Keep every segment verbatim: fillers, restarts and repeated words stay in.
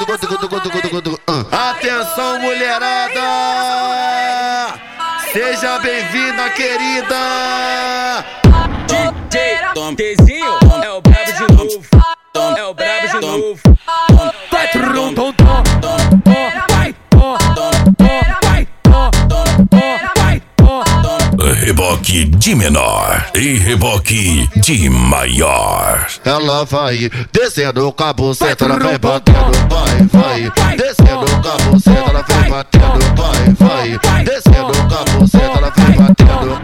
Atenção, mulherada! Seja bem-vinda, querida! D J Tom Tezinho é o brabo de novo, é o brabo de novo. Vai trum tom tom, vai tom, vai tom, vai tom. Reboque de menor e reboque de maior. Ela vai descendo com a buceta, ela vai batendo, vai, vai. Descendo com a buceta, ela vai batendo, vai, vai. Descendo com a buceta, ela vai batendo.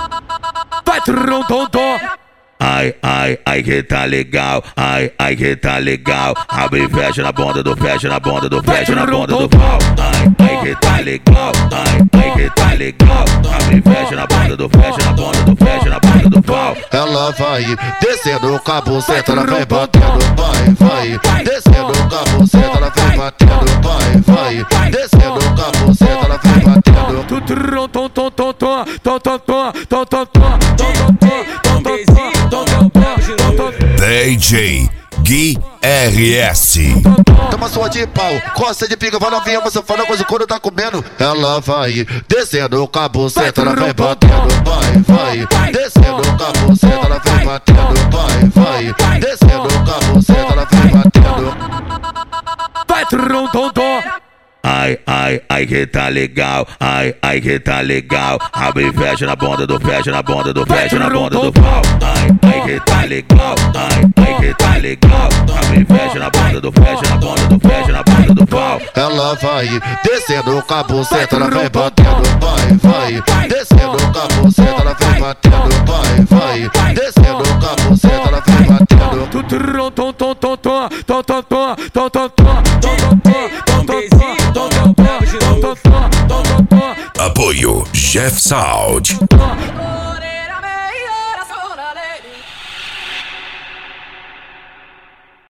Vai trum tom tom. Ai, ai, ai que tá legal, ai, ai que tá legal. Abre e fecha na ponta do fecha na ponta do fecha na ponta do pau. Ai, ai que tá legal, ai, ai que tá legal. Abre e fecha na ponta do fecha na ponta do fecha na ponta do pau. Ela vai descendo com a buceta, ela vai batendo, vai, vai. Descendo com a buceta, ela vai batendo, vai, vai. Descendo com a buceta, ela vai batendo. Tu trum tom tom tom tom tom tom tom tom tom tom Tom Tezinho é o brabo de novo. D J Gui R S. Toma sua de pau, costa de pica, vai novinha, você fala coisa quando tá comendo. Ela vai descendo com a buceta, ela vai batendo, vai, vai. Descendo com a buceta, ela vai batendo, vai, vai. Descendo com a buceta, ela vai batendo. vai trum tom tom. Ai, ai, ai que tá legal, ai, ai que tá legal. Abre e fecha na ponta do fecha na ponta do fecha na ponta do pau. Ai, ai que tá legal, ai, ai que tá legal. Abre e fecha na ponta do fecha na ponta do fecha na ponta do pau. Ela vai descendo com a buceta, ela vai batendo, vai, vai. Descendo com a buceta, ela vai batendo, vai, vai. Descendo com a buceta, ela vai batendo. Tu trum tom tom tom tom tom tom tom tom tom tom Tom Tezinho é o brabo de novo. Apoio Jeff Sound. tom.